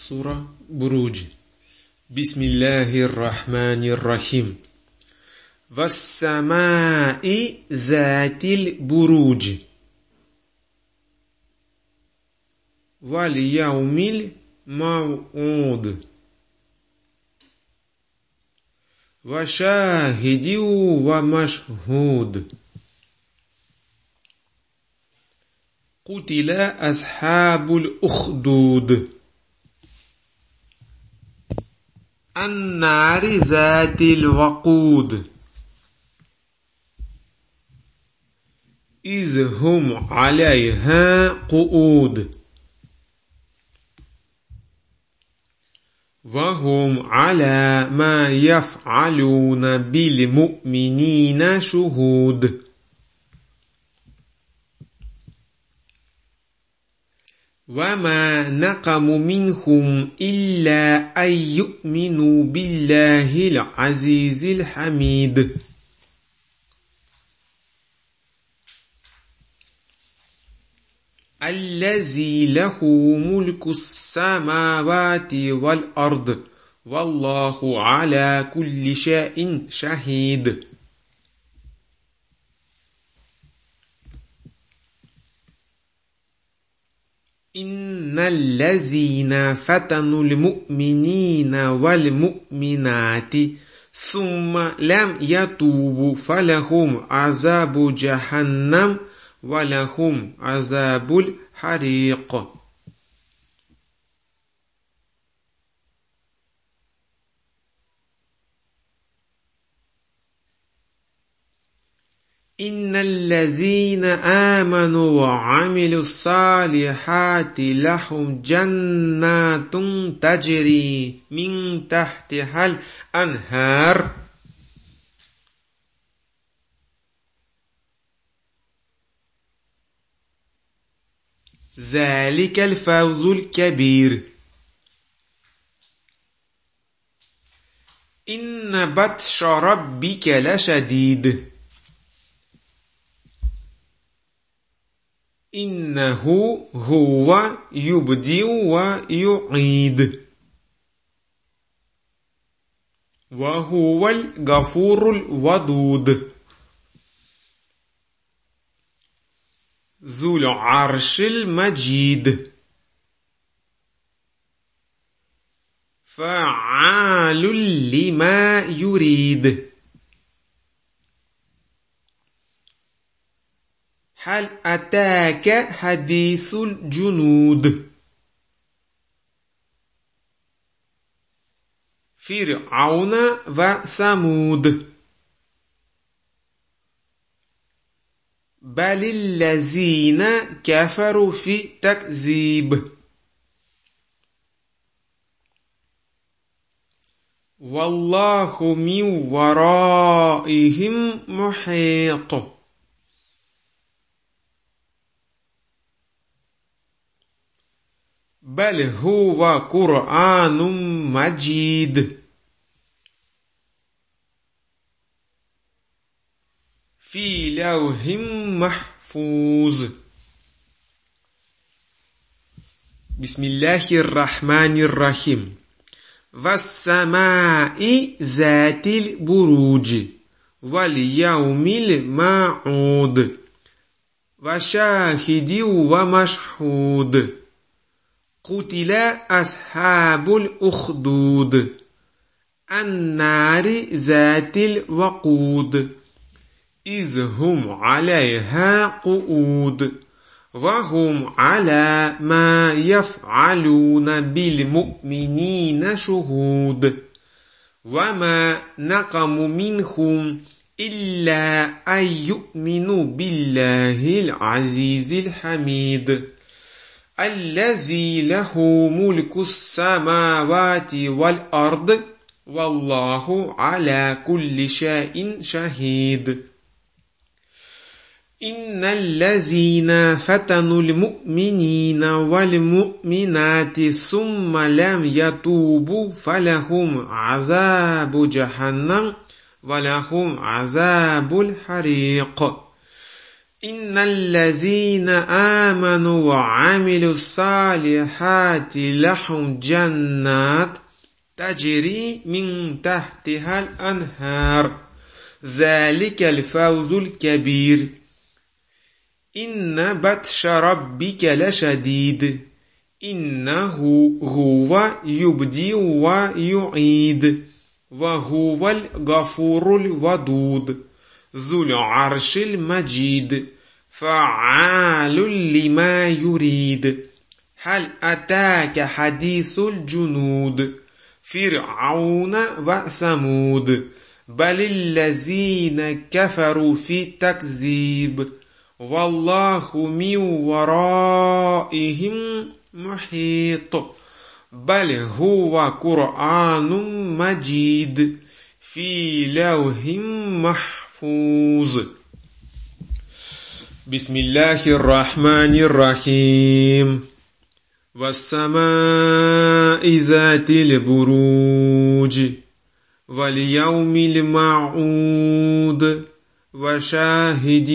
سورة بروج. بسم الله الرحمن الرحيم. والسماء ذات البروج واليوم الموعود وشاهد ومشهود. قتل أصحاب الأخدود النار ذات الوقود إذ هم عليها قعود وهم على ما يفعلون بالمؤمنين شهود. وما نقم منهم إلا أن يؤمنوا بالله العزيز الحميد الذي له ملك السماوات والأرض والله على كل شيء شهيد. إن الذين فتنوا المؤمنين والمؤمنات ثم لم يتوبوا فلهم عذاب جهنم ولهم عذاب الحريق. إن الذين آمنوا وعملوا الصالحات لهم جنات تجري من تحتها الأنهار ذلك الفوز الكبير. إن بطش ربك لشديد إنه هو يبدئ ويعيد وهو الغفور الودود ذو العرش المجيد فعال لما يريد. هل أتاك حديث الجنود فرعون وثمود بل الذين كفروا في تكذيب والله من ورائهم محيط. بل هو قرآن مجيد في لوح محفوظ. بسم الله الرحمن الرحيم. والسماء ذات البروج واليوم الموعود وشاهد ومشهود. قتل أصحاب الأخدود النار ذات الوقود إذ هم عليها قعود وهم على ما يفعلون بالمؤمنين شهود. وما نقم منهم إلا أن يؤمنوا بالله العزيز الحميد الذي له ملك السماوات والأرض والله على كل شيء شهيد. إن الذين فتنوا المؤمنين والمؤمنات ثم لم يتوبوا فلهم عذاب جهنم ولهم عذاب الحريق. إن الذين آمنوا وعملوا الصالحات لهم جنات تجري من تحتها الأنهار ذلك الفوز الكبير إن بطش ربك لشديد إنه هو يبدئ ويعيد وهو الغفور الودود ذو العرش المجيد فعال لما يريد هل أتاك حديث الجنود فرعون وثمود بل الذين كفروا في تكذيب والله من ورائهم محيط بل هو قرآن مجيد في لوح محفوظ. بسم الله الرحمن الرحيم. والسماء ذات البروج واليوم الموعود وشاهد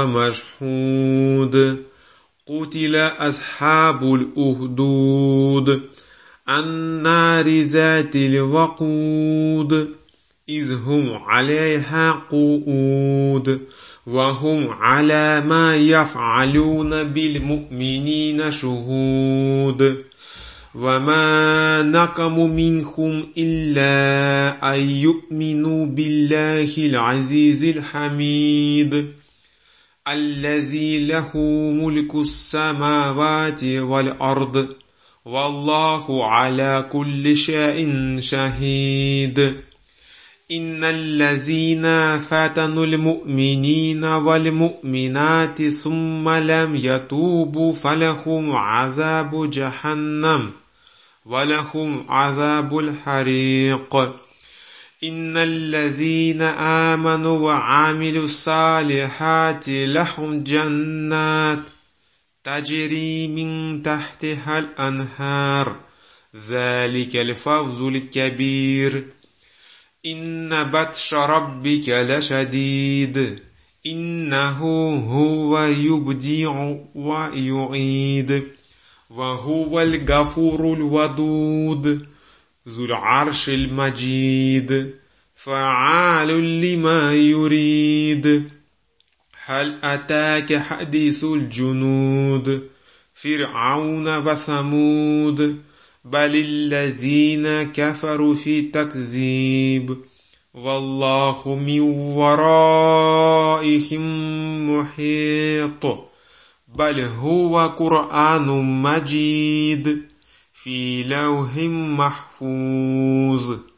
ومشهود قتل أصحاب الأخدود النار ذات الوقود إذ هم عليها قعود وهم على ما يفعلون بالمؤمنين شهود وما نقموا منهم إلا أن يؤمنوا بالله العزيز الحميد الذي له ملك السماوات والأرض والله على كل شيء شهيد. إن الذين فتنوا المؤمنين والمؤمنات ثم لم يتوبوا فلهم عذاب جهنم ولهم عذاب الحريق. إن الذين آمنوا وعملوا الصالحات لهم جنات تجري من تحتها الأنهار ذلك الفوز الكبير إن بطش ربك لشديد إنه هو يبدئ ويعيد وهو الغفور الودود ذو العرش المجيد فعال لما يريد هل أتاك حديث الجنود فرعون وثمود بل الذين كفروا في تكذيب والله من ورائهم محيط بل هو قرآن مجيد في لوح محفوظ.